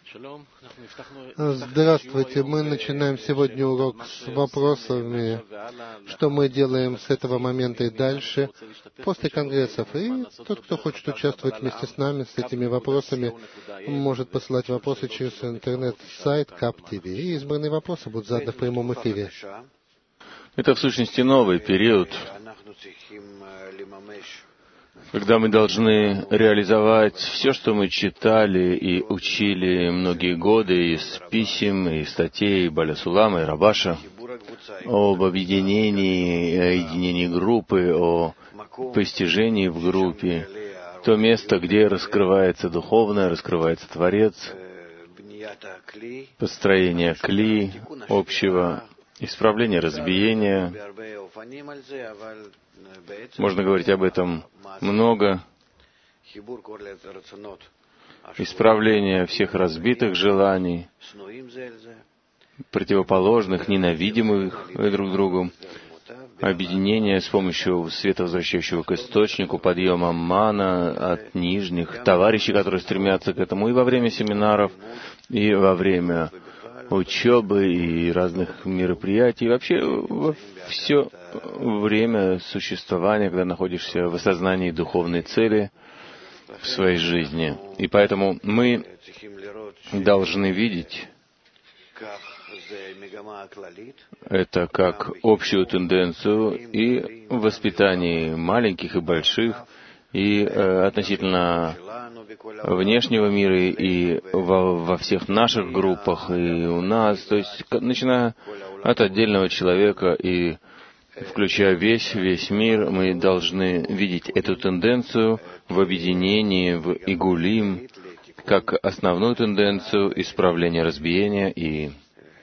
Здравствуйте. Мы начинаем сегодня урок с вопросами, что мы делаем с этого момента и дальше, после конгрессов. И тот, кто хочет участвовать вместе с нами с этими вопросами, может посылать вопросы через интернет-сайт КАП-ТВ. И избранные вопросы будут заданы в прямом эфире. Это, в сущности, новый период, когда мы должны реализовать все, что мы читали и учили многие годы из писем, и статей Баля Сулама и Рабаша об объединении, о единении группы, о постижении в группе, то место, где раскрывается духовное, раскрывается Творец, построение кли общего, исправление разбиения. Можно говорить об этом много. Исправление всех разбитых желаний, противоположных, ненавидимых друг другу. Объединение с помощью света, возвращающего к источнику, подъема мана от нижних товарищей, которые стремятся к этому и во время семинаров, и во время учебы и разных мероприятий, вообще во все время существования, когда находишься в осознании духовной цели в своей жизни. И поэтому мы должны видеть это как общую тенденцию и в воспитании маленьких и больших, и относительно внешнего мира, и во всех наших группах, и у нас, то есть начиная от отдельного человека и включая весь мир, мы должны видеть эту тенденцию в объединении, в Игулим, как основную тенденцию исправления разбиения и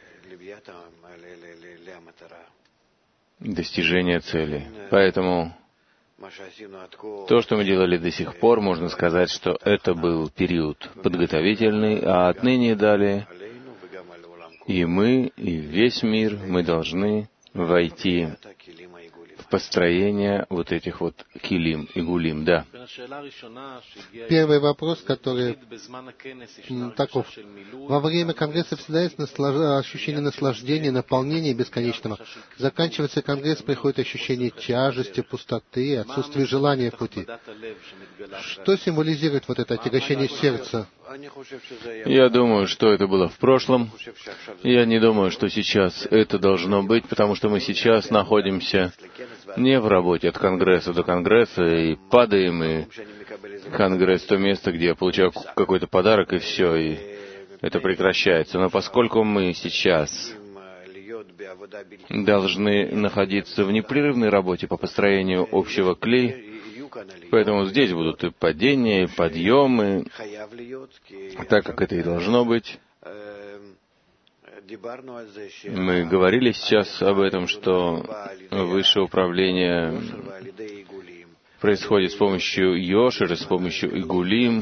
достижения цели. Поэтому то, что мы делали до сих пор, можно сказать, что это был период подготовительный, а отныне и далее и мы, и весь мир, мы должны войти в построение вот этих вот килим и гулим, да. Первый вопрос, который таков. Во время конгресса всегда есть ощущение наслаждения, наполнения бесконечного. Заканчивается конгресс, приходит ощущение тяжести, пустоты, отсутствия желания в пути. Что символизирует вот это отягощение сердца? Я думаю, что это было в прошлом. Я не думаю, что сейчас это должно быть, потому что мы сейчас находимся не в работе от конгресса до конгресса и падаем, и конгресс — то место, где я получаю какой-то подарок, и все, и это прекращается. Но поскольку мы сейчас должны находиться в непрерывной работе по построению общего кли, поэтому здесь будут и падения, и подъемы, так как это и должно быть. Мы говорили сейчас об этом, что высшее управление происходит с помощью Йошера, с помощью Игулим,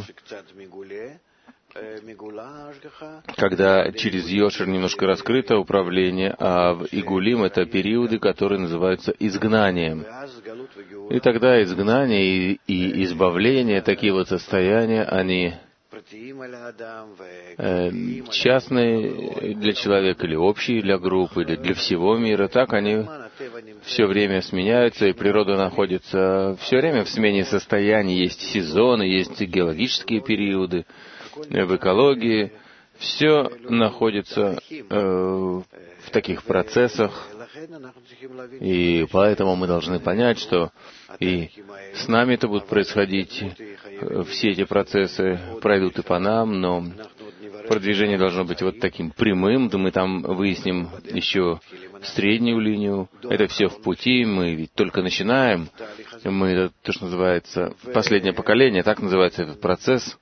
когда через Йошер немножко раскрыто управление, а в Игулим это периоды, которые называются изгнанием. И тогда изгнание и избавление, такие вот состояния, они частные для человека или общие для группы, или для всего мира. Так они все время сменяются, и природа находится все время в смене состояний. Есть сезоны, есть геологические периоды в экологии. Все находится в таких процессах, и поэтому мы должны понять, что и с нами это будет происходить, все эти процессы пройдут и по нам, но продвижение должно быть вот таким прямым, да мы там выясним еще среднюю линию, это все в пути, мы ведь только начинаем, мы, это то, что называется, последнее поколение, так называется этот процесс.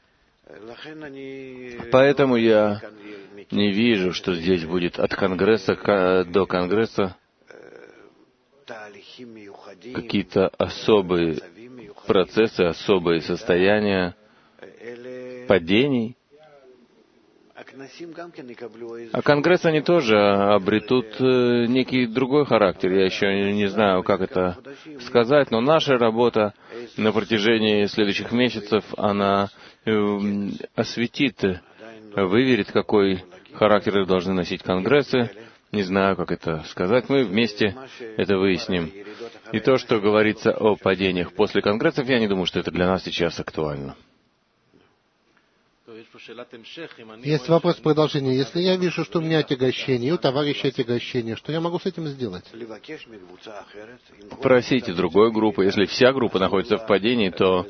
Поэтому я не вижу, что здесь будет от конгресса до конгресса какие-то особые процессы, особые состояния падений. А конгрессы, они тоже обретут некий другой характер. Я еще не знаю, как это сказать, но наша работа на протяжении следующих месяцев, она осветит выверит, какой характер должны носить конгрессы. Не знаю, как это сказать. Мы вместе это выясним. И то, что говорится о падениях после конгрессов, я не думаю, что это для нас сейчас актуально. Есть вопрос продолжения. Если я вижу, что у меня отягощение, и у товарища отягощение, что я могу с этим сделать? Просите другой группы. Если вся группа находится в падении, то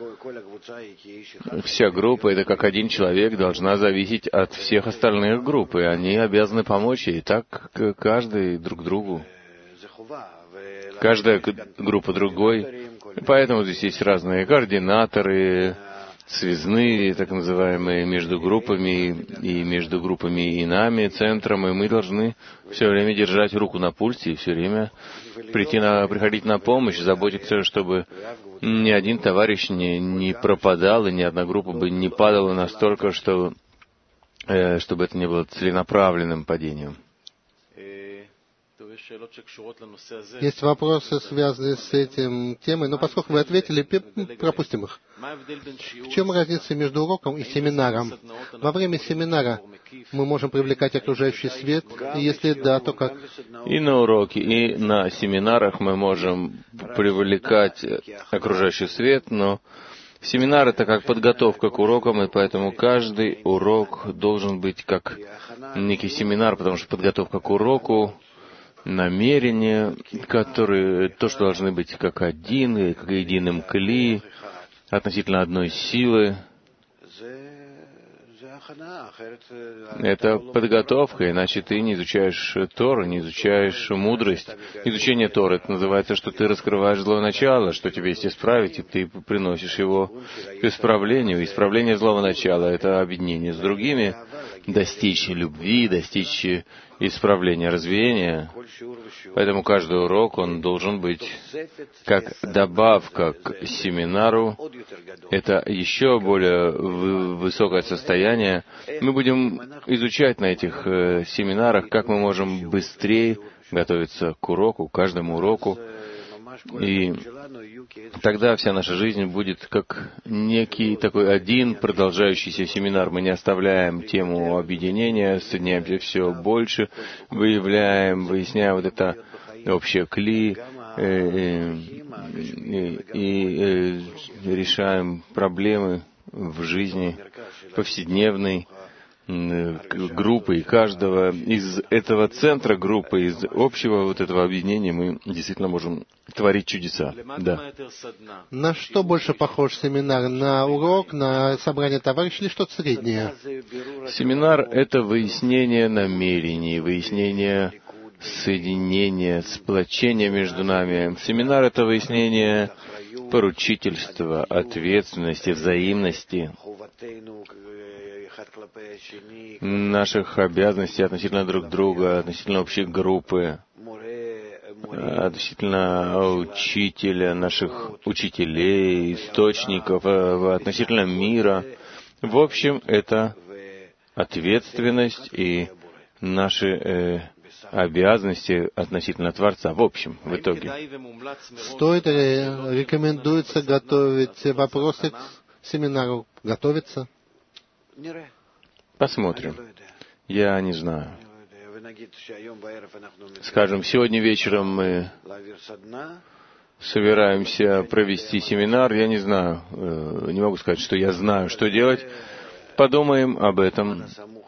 вся группа, это как один человек, должна зависеть от всех остальных групп, и они обязаны помочь ей. Так каждый друг другу. Каждая группа другой. И поэтому здесь есть разные координаторы, связные, так называемые, между группами и нами, центром, и мы должны все время держать руку на пульсе и все время приходить на помощь, заботиться, чтобы ни один товарищ не пропадал, и ни одна группа бы не падала настолько, чтобы это не было целенаправленным падением. Есть вопросы, связанные с этим темой, но поскольку вы ответили, пропустим их. В чем разница между уроком и семинаром? Во время семинара мы можем привлекать окружающий свет, и если да, то как? И на уроке, и на семинарах мы можем привлекать окружающий свет, но семинар — это как подготовка к урокам, и поэтому каждый урок должен быть как некий семинар, потому что подготовка к уроку, намерения, то, что должны быть как один, как единым кли, относительно одной силы. Это подготовка, иначе ты не изучаешь Тору, не изучаешь мудрость. Изучение Торы — это называется, что ты раскрываешь злое начало, что тебе есть исправить, и ты приносишь его к исправлению. Исправление злого начала — это объединение с другими, достичь любви, достичь исправления, развеяния. Поэтому каждый урок, он должен быть как добавка к семинару. Это еще более высокое состояние. Мы будем изучать на этих семинарах, как мы можем быстрее готовиться к уроку, к каждому уроку. И тогда вся наша жизнь будет как некий такой один продолжающийся семинар. Мы не оставляем тему объединения, соединяемся все больше, выясняем вот это общее кли, и решаем проблемы в жизни повседневной группы, и каждого из этого центра группы, из общего вот этого объединения мы действительно можем творить чудеса. Да. На что больше похож семинар? На урок, на собрание товарищей или что-то среднее? Семинар — это выяснение намерений, выяснение соединения, сплочения между нами. Семинар — это выяснение поручительства, ответственности, взаимности, наших обязанностей относительно друг друга, относительно общей группы, относительно учителя, наших учителей, источников, относительно мира. В общем, это ответственность и наши обязанности относительно Творца. В общем, в итоге. Стоит ли, рекомендуется готовить вопросы к семинару? Готовиться? Посмотрим. Я не знаю. Скажем, сегодня вечером мы собираемся провести семинар. Я не знаю, не могу сказать, что я знаю, что делать. Подумаем об этом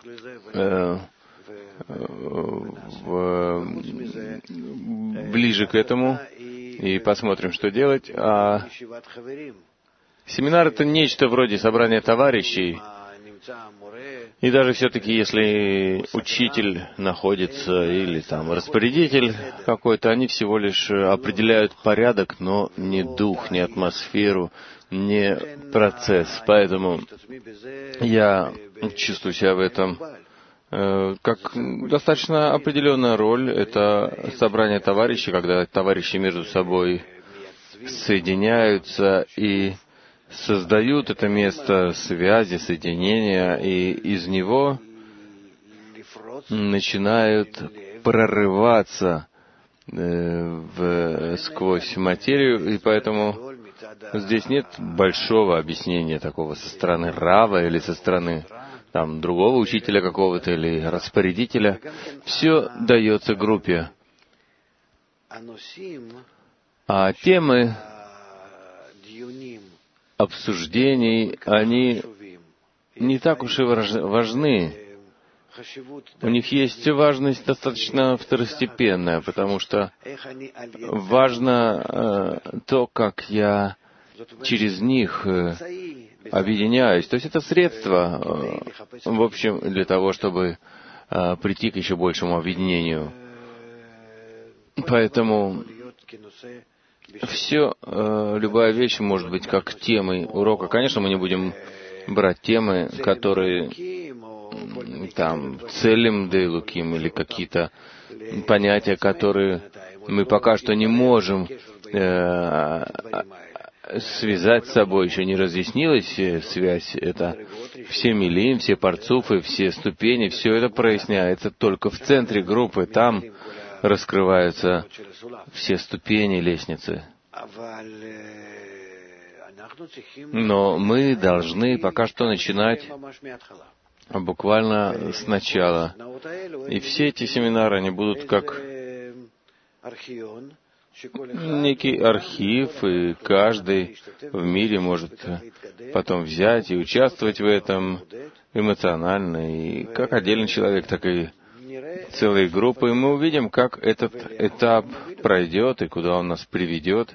ближе к этому и посмотрим, что делать. А семинар — это нечто вроде собрания товарищей. И даже все-таки, если учитель находится или там распорядитель какой-то, они всего лишь определяют порядок, но не дух, не атмосферу, не процесс. Поэтому я чувствую себя в этом как достаточно определенная роль. Это собрание товарищей, когда товарищи между собой соединяются и создают это место связи, соединения, и из него начинают прорываться сквозь материю, и поэтому здесь нет большого объяснения такого со стороны Рава или со стороны там другого учителя какого-то или распорядителя. Все дается группе. А темы обсуждений, они не так уж и важны. У них есть важность достаточно второстепенная, потому что важно то, как я через них объединяюсь. То есть это средство, в общем, для того, чтобы прийти к еще большему объединению. Поэтому все, любая вещь может быть как темой урока. Конечно, мы не будем брать темы, которые там целим дейлуким или какие-то понятия, которые мы пока что не можем связать с собой, еще не разъяснилась связь. Это все милим, все парцуфы, все ступени, все это проясняется только в центре группы. Там раскрываются все ступени лестницы. Но мы должны пока что начинать буквально сначала. И все эти семинары, они будут как некий архив, и каждый в мире может потом взять и участвовать в этом эмоционально, и как отдельный человек, так и целые группы. И мы увидим, как этот этап пройдет и куда он нас приведет.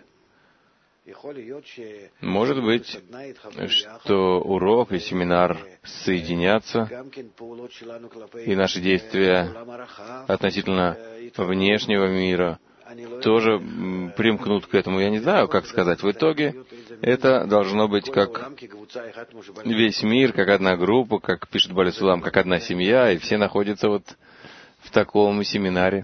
Может быть, что урок и семинар соединятся, и наши действия относительно внешнего мира тоже примкнут к этому. Я не знаю, как сказать. В итоге это должно быть как весь мир, как одна группа, как пишет Бали Сулам, как одна семья, и все находятся вот в таком семинаре.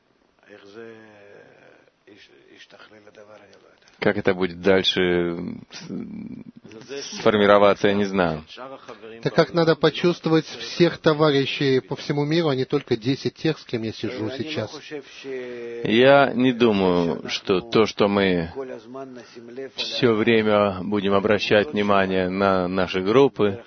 Как это будет дальше сформироваться, я не знаю. Так как надо почувствовать всех товарищей по всему миру, а не только 10 тех, с кем я сижу сейчас. Я не думаю, что то, что мы все время будем обращать внимание на наши группы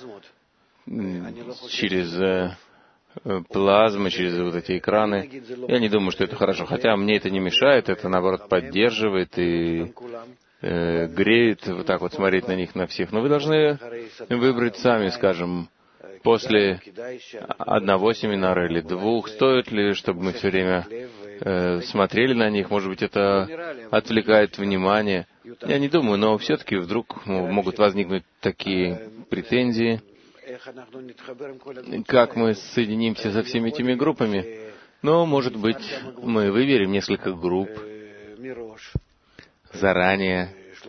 через плазмы, через вот эти экраны. Я не думаю, что это хорошо. Хотя мне это не мешает, это, наоборот, поддерживает и греет вот так вот смотреть на них, на всех. Но вы должны выбрать сами, скажем, после одного семинара или двух, стоит ли, чтобы мы все время смотрели на них. Может быть, это отвлекает внимание. Я не думаю, но все-таки вдруг могут возникнуть такие претензии. Как мы соединимся со всеми этими группами? Но, может быть, мы выберем несколько групп заранее,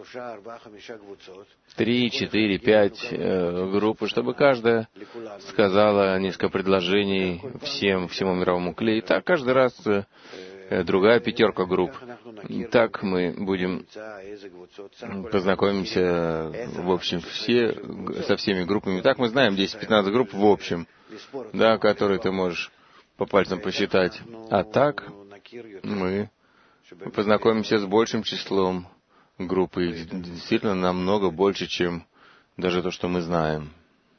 3, 4, 5 групп, чтобы каждая сказала несколько предложений всему мировому клею. Так, каждый раз другая 5 групп. Так мы будем познакомимся, в общем, со всеми группами. Так мы знаем 10-15 групп в общем, да, которые ты можешь по пальцам посчитать. А так мы познакомимся с большим числом групп, и действительно намного больше, чем даже то, что мы знаем.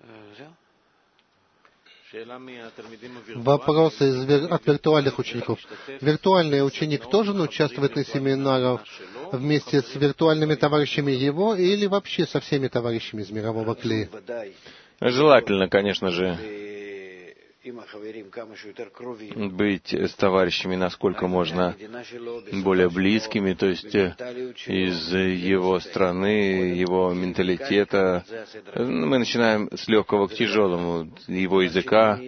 Вопросы от виртуальных учеников. Виртуальный ученик должен участвовать на семинарах вместе с виртуальными товарищами его или вообще со всеми товарищами из мирового клея? Желательно, конечно же, быть с товарищами насколько можно более близкими, то есть из его страны, его менталитета. Мы начинаем с легкого к тяжелому, его языка.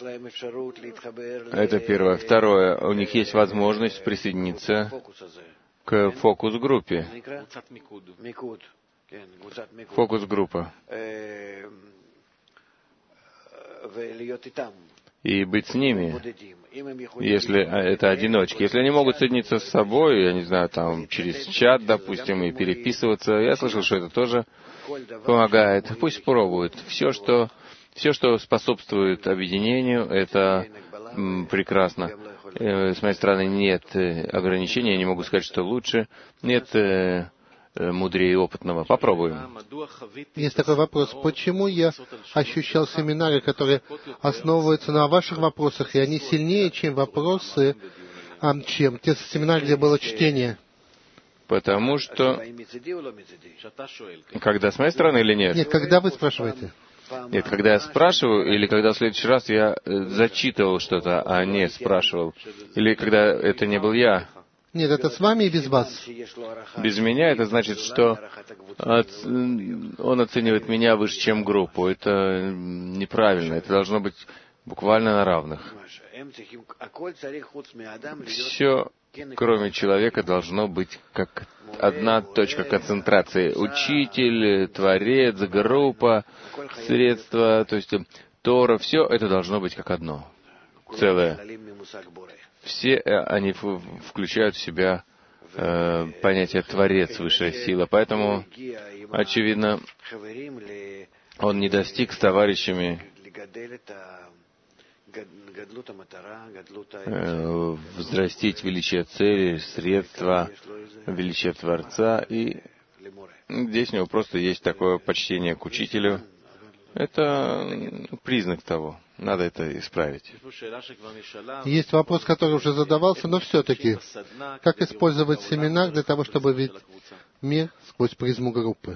Это первое. Второе, у них есть возможность присоединиться к фокус-группе. Фокус-группа. И быть с ними, если это одиночки. Если они могут соединиться с собой, я не знаю, там, через чат, допустим, и переписываться, я слышал, что это тоже помогает. Пусть пробуют. Все, что способствует объединению, это прекрасно. С моей стороны нет ограничений, я не могу сказать, что лучше. Нет мудрее опытного. Попробуем. Есть такой вопрос. Почему я ощущал семинары, которые основываются на ваших вопросах, и они сильнее, чем вопросы, чем те семинары, где было чтение? Потому что... Когда с моей стороны или нет? Нет, когда вы спрашиваете. Нет, когда я спрашиваю, или когда в следующий раз я зачитывал что-то, а не спрашивал. Или когда это не был я. Нет, это с вами и без вас. Без меня это значит, что он оценивает меня выше, чем группу. Это неправильно. Это должно быть буквально на равных. Все, кроме человека, должно быть как одна точка концентрации. Учитель, творец, группа, средства, то есть Тора, все это должно быть как одно, целое. Все они включают в себя понятие «творец», высшая сила. Поэтому, очевидно, он не достиг с товарищами взрастить величие цели, средства, величие Творца. И здесь у него просто есть такое почтение к учителю. Это признак того. Надо это исправить. Есть вопрос, который уже задавался, но все-таки, как использовать семинар для того, чтобы видеть мир сквозь призму группы?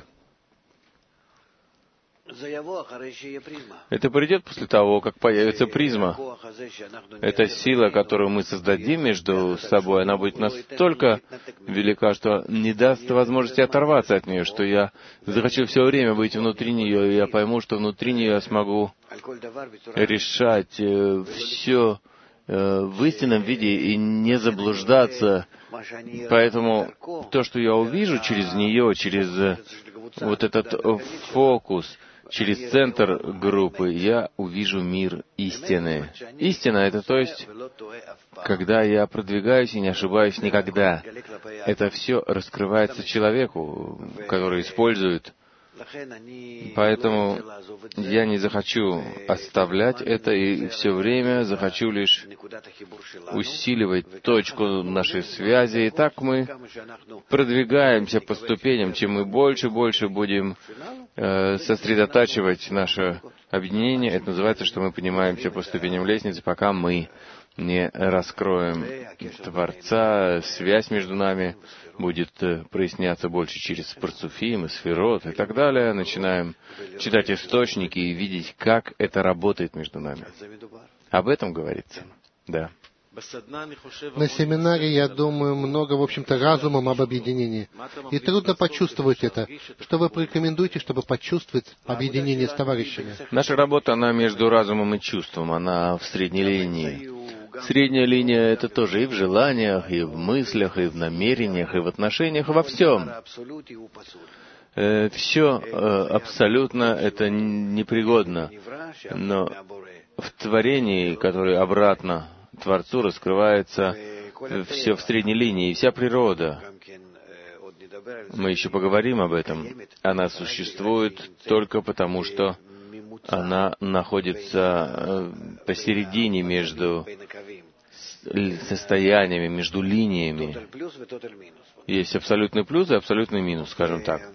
Это придет после того, как появится призма. Эта сила, которую мы создадим между собой, она будет настолько велика, что не даст возможности оторваться от нее, что я захочу все время быть внутри нее, и я пойму, что внутри нее я смогу решать все в истинном виде и не заблуждаться. Поэтому то, что я увижу через нее, через вот этот фокус, через центр группы, я увижу мир истины. Истина — это то есть, когда я продвигаюсь и не ошибаюсь никогда. Это все раскрывается человеку, который использует. Поэтому я не захочу оставлять это и все время захочу лишь усиливать точку нашей связи. И так мы продвигаемся по ступеням. Чем мы больше и больше будем сосредотачивать наше объединение, это называется, что мы поднимаемся по ступеням лестницы, пока мы не раскроем Творца, связь между нами будет проясняться больше через Парцуфим и Сферот и так далее. Начинаем читать источники и видеть, как это работает между нами. Об этом говорится. Да. На семинаре, я думаю, много, в общем-то, разумом об объединении. И трудно почувствовать это. Что вы порекомендуете, чтобы почувствовать объединение с товарищами? Наша работа, она между разумом и чувством, она в средней линии. Средняя линия — это тоже и в желаниях, и в мыслях, и в намерениях, и в отношениях, во всем. Все абсолютно это непригодно. Но в творении, которое обратно Творцу, раскрывается все в средней линии, и вся природа. Мы еще поговорим об этом. Она существует только потому, что она находится посередине между состояниями, между линиями. Есть абсолютный плюс и абсолютный минус, скажем так.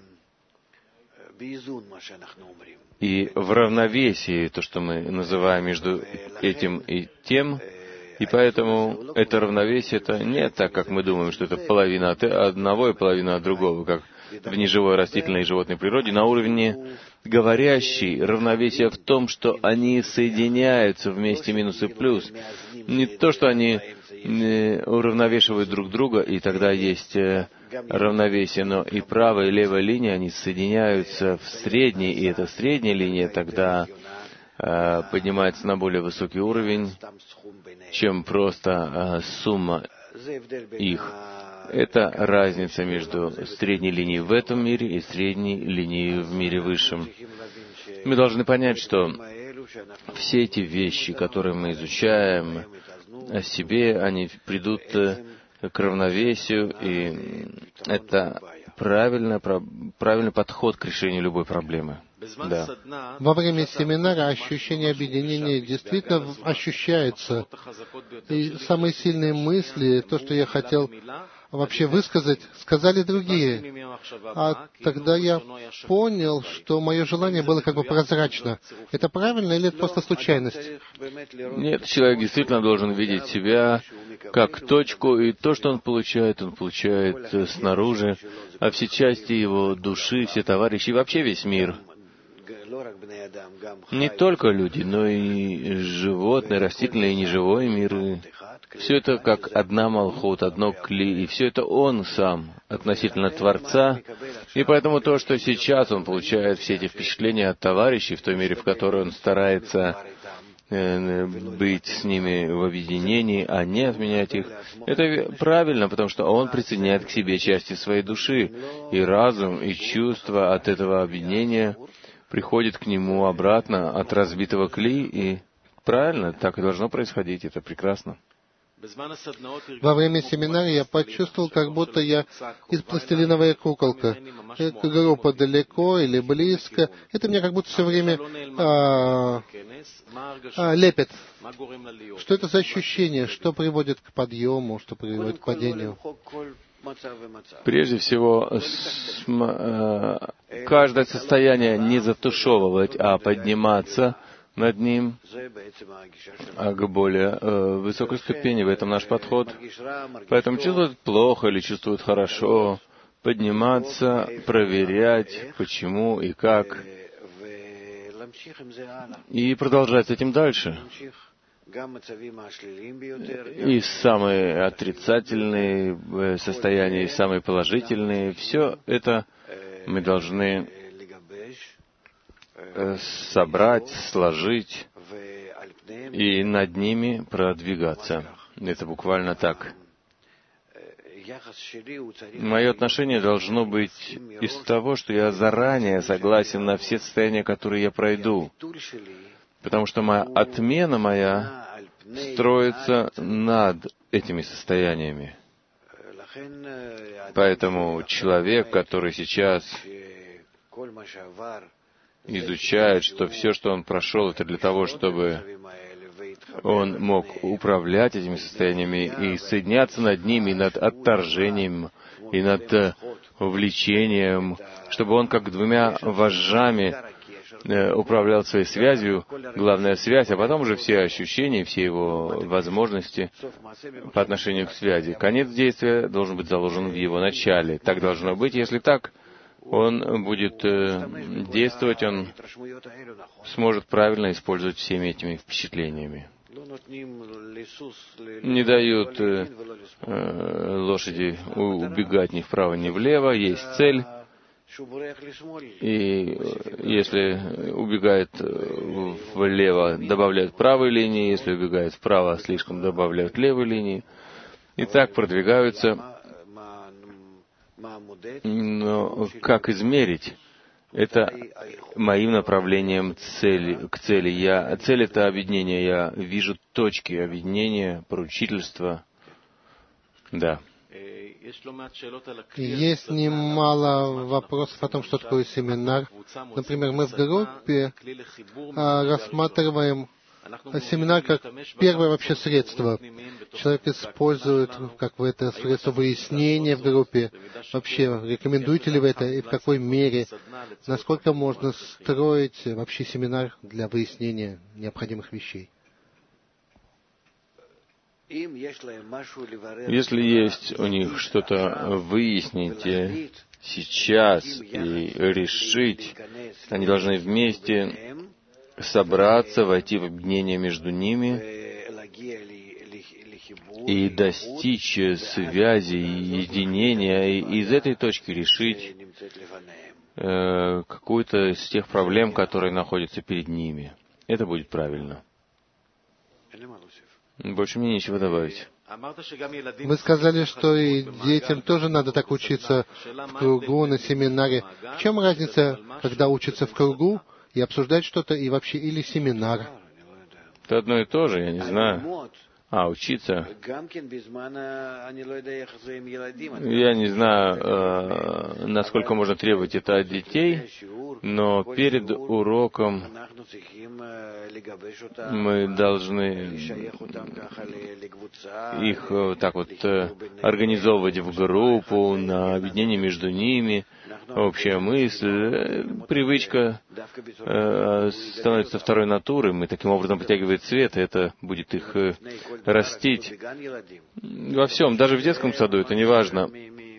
И в равновесии, то, что мы называем между этим и тем, и поэтому это равновесие, это не так, как мы думаем, что это половина от одного и половина от другого, как в неживой растительной и животной природе. На уровне говорящей равновесие в том, что они соединяются вместе минус и плюс. Не то, что они уравновешивают друг друга, и тогда есть равновесие, но и правая и левая линия, они соединяются в средней, и эта средняя линия тогда поднимается на более высокий уровень, чем просто сумма их. Это разница между средней линией в этом мире и средней линией в мире высшем. Мы должны понять, что все эти вещи, которые мы изучаем о себе, они придут к равновесию, и это правильный подход к решению любой проблемы. Да. Во время семинара ощущение объединения действительно ощущается. И самые сильные мысли, то, что я хотел вообще высказать, сказали другие. А тогда я понял, что мое желание было как бы прозрачно. Это правильно или это просто случайность? Нет, человек действительно должен видеть себя как точку, и то, что он получает снаружи, а все части его души, все товарищи, и вообще весь мир. Не только люди, но и животные, растительные и неживой мир. Все это как одна Малхут, одно Кли, и все это он сам относительно Творца. И поэтому то, что сейчас он получает все эти впечатления от товарищей, в той мере, в которой он старается быть с ними в объединении, а не отменять их, это правильно, потому что он присоединяет к себе части своей души, и разум, и чувства от этого объединения приходит к нему обратно от разбитого Кли, и правильно, так и должно происходить, это прекрасно. Во время семинара я почувствовал, как будто я из пластилиновая куколка. Группа далеко или близко. Это меня как будто все время лепит. Что это за ощущение? Что приводит к подъему? Что приводит к падению? Прежде всего, каждое состояние не затушевывать, а подниматься над ним, а к более высокой ступени. В этом наш подход. Поэтому чувствуют плохо или чувствуют хорошо, подниматься, проверять, почему и как, и продолжать с этим дальше. И самые отрицательные состояния, и самые положительные, все это мы должны собрать, сложить и над ними продвигаться. Это буквально так. Мое отношение должно быть из того, что я заранее согласен на все состояния, которые я пройду, потому что отмена моя строится над этими состояниями. Поэтому человек, который сейчас изучает, что все, что он прошел, это для того, чтобы он мог управлять этими состояниями и соединяться над ними, и над отторжением, и над влечением, чтобы он как двумя вожжами управлял своей связью, главная связь, а потом уже все ощущения, все его возможности по отношению к связи. Конец действия должен быть заложен в его начале. Так должно быть. Если так, он будет действовать, он сможет правильно использовать всеми этими впечатлениями. Не дают лошади убегать ни вправо, ни влево, есть цель. И если убегает влево, добавляют правой линии, если убегает вправо, слишком добавляют левой линии. И так продвигаются. Но как измерить? Это моим направлением к цели. Цель — это объединение. Я вижу точки объединения, поручительства. Да. Есть немало вопросов о том, что такое семинар. Например, мы в группе рассматриваем семинар как первое вообще средство. Человек использует, как вы это средство выяснения в группе. Вообще, рекомендуете ли вы это и в какой мере? Насколько можно строить вообще семинар для выяснения необходимых вещей? Если есть у них что-то выяснить сейчас и решить, они должны вместе собраться, войти в объединение между ними и достичь связи, единения, и из этой точки решить какую-то из тех проблем, которые находятся перед ними. Это будет правильно. Больше мне нечего добавить. Вы сказали, что и детям тоже надо так учиться в кругу, на семинаре. В чем разница, когда учатся в кругу и обсуждать что-то, и вообще или семинар? Это одно и то же, я не знаю. Учиться. Я не знаю, насколько можно требовать это от детей, но перед уроком мы должны их так вот организовывать в группу, на объединение между ними, общая мысль, привычка становится второй натурой, мы таким образом притягиваем свет, и это будет их растить. Во всем, даже в детском саду, это не важно.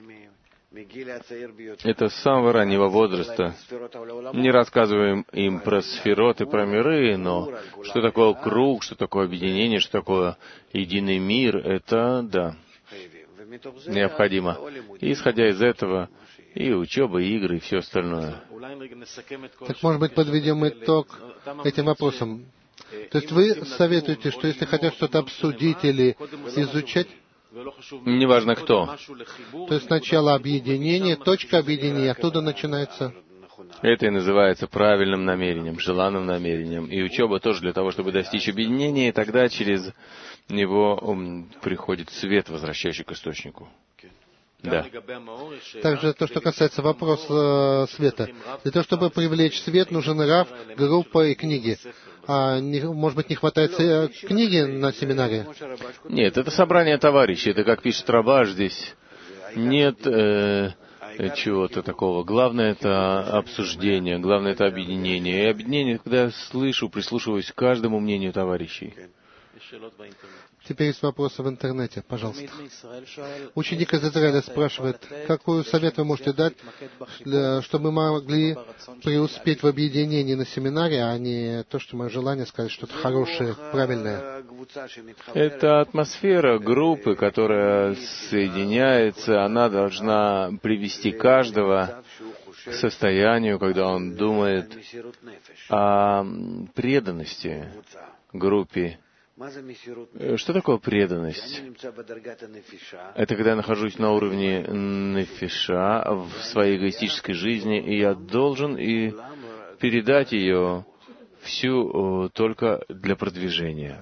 Это с самого раннего возраста. Не рассказываем им про сферот и про миры, но что такое круг, что такое объединение, что такое единый мир, это, да, необходимо. И исходя из этого, и учеба, и игры, и все остальное. Так, может быть, подведем итог этим вопросам. То есть вы советуете, что если хотят что-то обсудить или изучать, неважно кто, то есть сначала объединение, точка объединения, оттуда начинается. Это и называется правильным намерением, желанным намерением. И учеба тоже для того, чтобы достичь объединения, и тогда через него приходит свет, возвращающий к источнику. Да. Также то, что касается вопроса света. Для того, чтобы привлечь свет, нужен рав, группа и книги. Может быть, не хватает книги на семинаре? Нет, это собрание товарищей. Это, как пишет Рабаш здесь, нет чего-то такого. Главное — это обсуждение, главное — это объединение. И объединение, когда я слышу, прислушиваюсь к каждому мнению товарищей. Теперь есть вопросы в интернете, пожалуйста. Ученик из Израиля спрашивает, какой совет вы можете дать, чтобы мы могли преуспеть в объединении на семинаре, а не то, что мое желание сказать что-то хорошее, правильное. Это атмосфера группы, которая соединяется, она должна привести каждого к состоянию, когда он думает о преданности группе. Что такое преданность? Это когда я нахожусь на уровне нефиша в своей эгоистической жизни, и я должен и передать ее всю только для продвижения.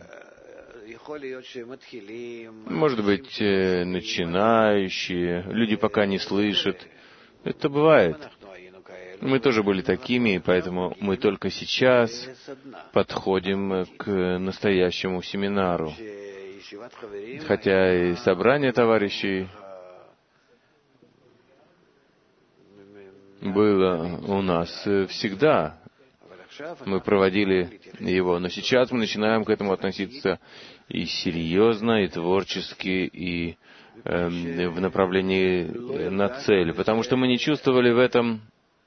Может быть, начинающие, люди пока не слышат. Это бывает. Мы тоже были такими, и поэтому мы только сейчас подходим к настоящему семинару. Хотя и собрание товарищей было у нас всегда. Мы проводили его, но сейчас мы начинаем к этому относиться и серьезно, и творчески, и в направлении на цель, потому что мы не чувствовали в этом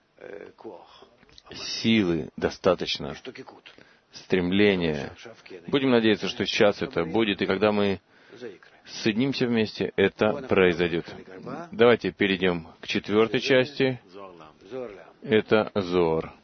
силы достаточно, стремления. Будем надеяться, что сейчас это будет, и когда мы соединимся вместе, это произойдет. Давайте перейдем к 4-й части. Это Зоар.